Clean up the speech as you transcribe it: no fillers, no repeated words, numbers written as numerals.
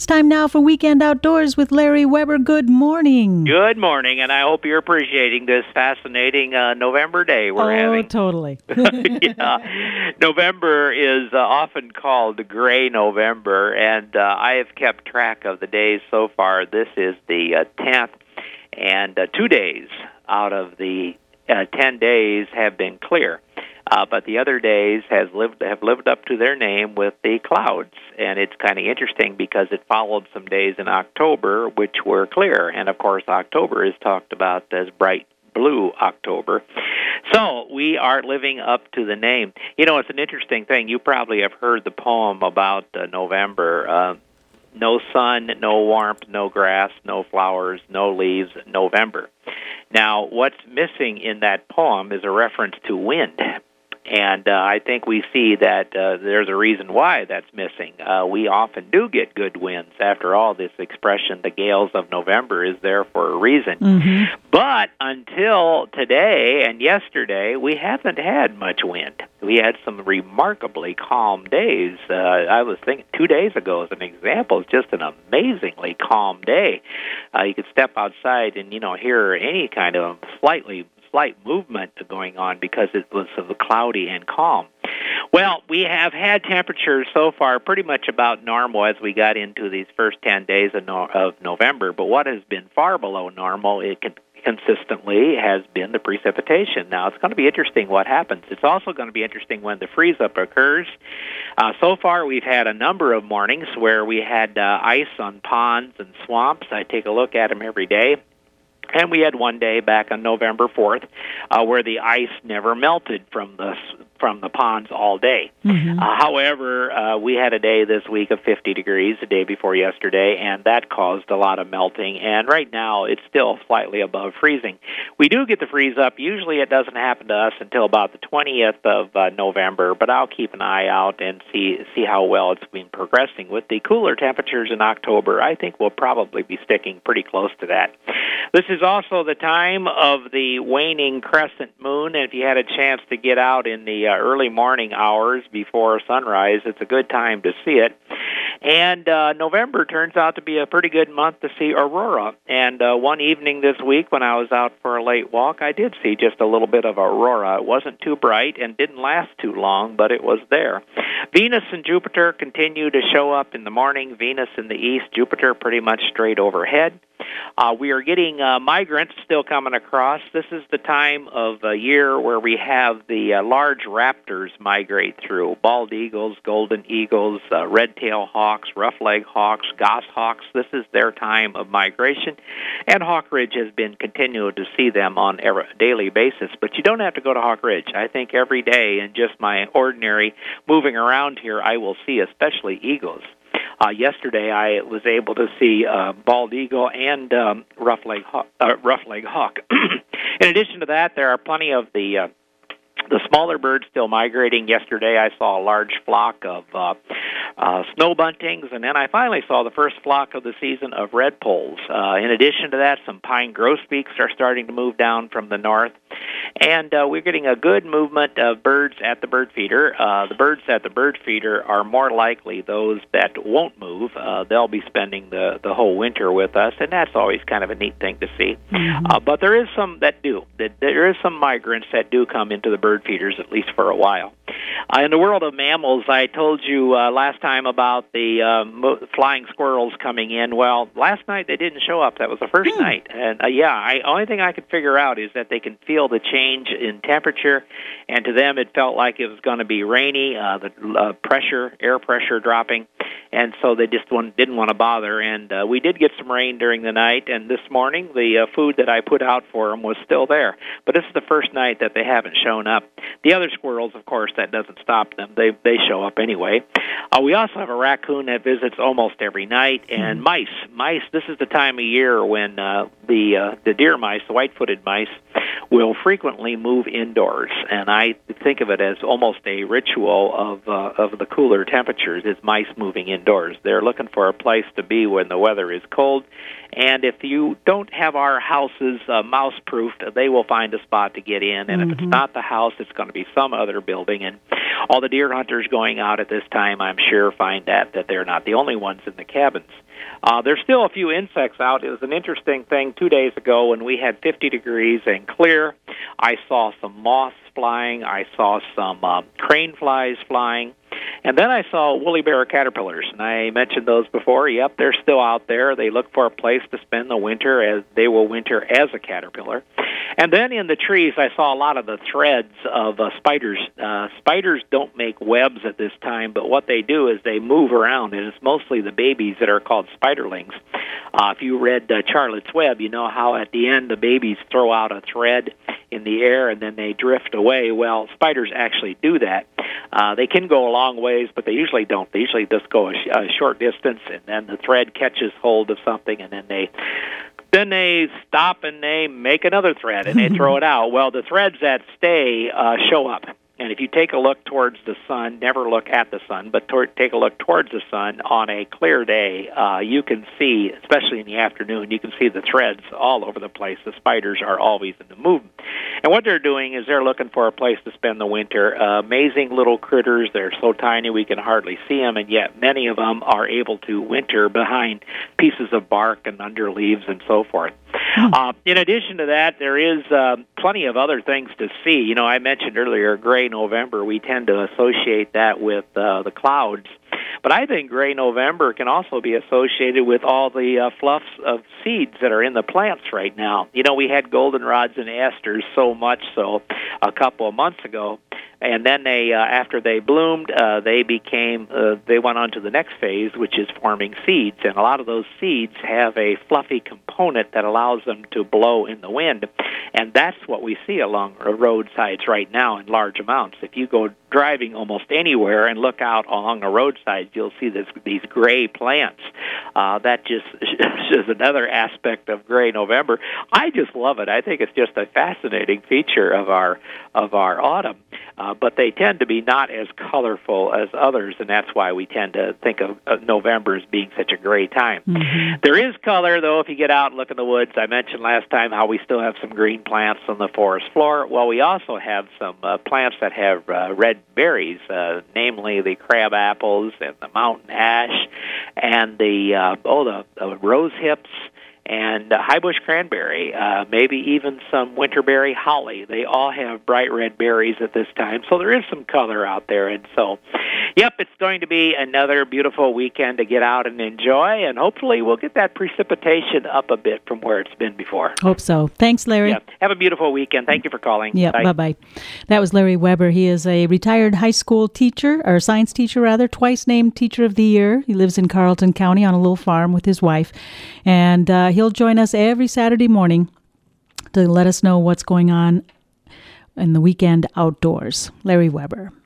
It's time now for Weekend Outdoors with Larry Weber. Good morning. Good morning, and I hope you're appreciating this fascinating November day we're having. Oh, totally. Yeah. November is often called the Gray November, and I have kept track of the days so far. This is the 10th, and 2 days out of the 10 days have been clear. But the other days have lived up to their name with the clouds. And it's kind of interesting because it followed some days in October which were clear. And, of course, October is talked about as bright blue October. So we are living up to the name. You know, it's an interesting thing. You probably have heard the poem about November. No sun, no warmth, no grass, no flowers, no leaves, November. Now, what's missing in that poem is a reference to wind. And I think we see that there's a reason why that's missing. We often do get good winds. After all, this expression, the gales of November, is there for a reason. Mm-hmm. But until today and yesterday, we haven't had much wind. We had some remarkably calm days. I was thinking 2 days ago, as an example, it's just an amazingly calm day. You could step outside and, hear any kind of slight movement going on because it was cloudy and calm. Well, we have had temperatures so far pretty much about normal as we got into these first 10 days of November, but what has been far below normal, consistently has been the precipitation. Now, it's going to be interesting what happens. It's also going to be interesting when the freeze-up occurs. So far, we've had a number of mornings where we had ice on ponds and swamps. I take a look at them every day. And we had one day back on November 4th where the ice never melted from the ponds all day. Mm-hmm. However, we had a day this week of 50 degrees the day before yesterday, and that caused a lot of melting. And right now, it's still slightly above freezing. We do get the freeze up. Usually it doesn't happen to us until about the 20th of November, but I'll keep an eye out and see how well it's been progressing. With the cooler temperatures in October, I think we'll probably be sticking pretty close to that. This is also the time of the waning crescent moon, and if you had a chance to get out in the early morning hours before sunrise, it's a good time to see it. And November turns out to be a pretty good month to see aurora. And one evening this week when I was out for a late walk, I did see just a little bit of aurora. It wasn't too bright and didn't last too long, but it was there. Venus and Jupiter continue to show up in the morning. Venus in the east, Jupiter pretty much straight overhead. We are getting migrants still coming across. This is the time of year where we have the large raptors migrate through. Bald eagles, golden eagles, red-tailed hawks, rough-legged hawks, goshawks. This is their time of migration. And Hawk Ridge has been continuing to see them on a daily basis. But you don't have to go to Hawk Ridge. I think every day in just my ordinary moving around here, I will see especially eagles. Yesterday, I was able to see bald eagle and rough-legged hawk. In addition to that, there are plenty of the smaller birds still migrating. Yesterday, I saw a large flock of snow buntings, and then I finally saw the first flock of the season of red poles. In addition to that, some pine grosbeaks are starting to move down from the north, and we're getting a good movement of birds at the bird feeder. The birds at the bird feeder are more likely those that won't move. They'll be spending the whole winter with us, and that's always kind of a neat thing to see. Mm-hmm. But there is some that do. There is some migrants that do come into the bird feeders, at least for a while. In the world of mammals, I told you last time about the flying squirrels coming in. Well, last night they didn't show up. That was the first night. And only thing I could figure out is that they can feel the change in temperature, and to them it felt like it was going to be rainy, the air pressure dropping, and so they just didn't want to bother. And we did get some rain during the night, and this morning the food that I put out for them was still there. But this is the first night that they haven't shown up. The other squirrels, of course, that doesn't stop them. They show up anyway. We also have a raccoon that visits almost every night, and mice. This is the time of year when the deer mice, the white-footed mice, will frequently move indoors, and I think of it as almost a ritual of the cooler temperatures, is mice moving indoors. They're looking for a place to be when the weather is cold. And if you don't have our houses mouse-proofed, they will find a spot to get in. And if it's not the house, it's going to be some other building. And all the deer hunters going out at this time, I'm sure, find that they're not the only ones in the cabins. There's still a few insects out. It was an interesting thing 2 days ago when we had 50 degrees and clear. I saw some moths flying. I saw some crane flies flying. And then I saw woolly bear caterpillars, and I mentioned those before. Yep, they're still out there. They look for a place to spend the winter, as they will winter as a caterpillar. And then in the trees, I saw a lot of the threads of spiders. Spiders don't make webs at this time, but what they do is they move around, and it's mostly the babies that are called spiderlings. If you read Charlotte's Web, you know how at the end the babies throw out a thread in the air and then they drift away. Well, spiders actually do that. They can go a long ways, but they usually don't. They usually just go a short distance, and then the thread catches hold of something, and then they stop and they make another thread and they throw it out. Well, the threads that stay show up. And if you take a look towards the sun, never look at the sun, but take a look towards the sun on a clear day, you can see, especially in the afternoon, you can see the threads all over the place. The spiders are always in the movement. And what they're doing is they're looking for a place to spend the winter. Amazing little critters. They're so tiny we can hardly see them, and yet many of them are able to winter behind pieces of bark and under leaves and so forth. In addition to that, there is plenty of other things to see. You know, I mentioned earlier gray November. We tend to associate that with the clouds. But I think gray November can also be associated with all the fluffs of seeds that are in the plants right now. You know, we had goldenrods and asters so much so a couple of months ago. And then they, after they bloomed, they went on to the next phase, which is forming seeds. And a lot of those seeds have a fluffy component that allows them to blow in the wind. And that's what we see along roadsides right now in large amounts. If you go driving almost anywhere and look out along the roadside, you'll see these gray plants. That just is another aspect of gray November. I just love it. I think it's just a fascinating feature of our autumn. But they tend to be not as colorful as others, and that's why we tend to think of November as being such a great time. There is color, though, if you get out and look in the woods. I mentioned last time how we still have some green plants on the forest floor. Well, we also have some plants that have red berries, namely the crab apples and the mountain ash and the rose hips and high bush cranberry, maybe even some winterberry holly. They all have bright red berries at this time, so there is some color out there. And so, yep, it's going to be another beautiful weekend to get out and enjoy, and hopefully we'll get that precipitation up a bit from where it's been before. Hope so. Thanks, Larry. Yeah. Have a beautiful weekend. Thank you for calling. Yeah, bye-bye. That was Larry Weber. He is a retired high school teacher, or science teacher rather, twice named Teacher of the Year. He lives in Carlton County on a little farm with his wife, and he'll join us every Saturday morning to let us know what's going on in the weekend outdoors. Larry Weber.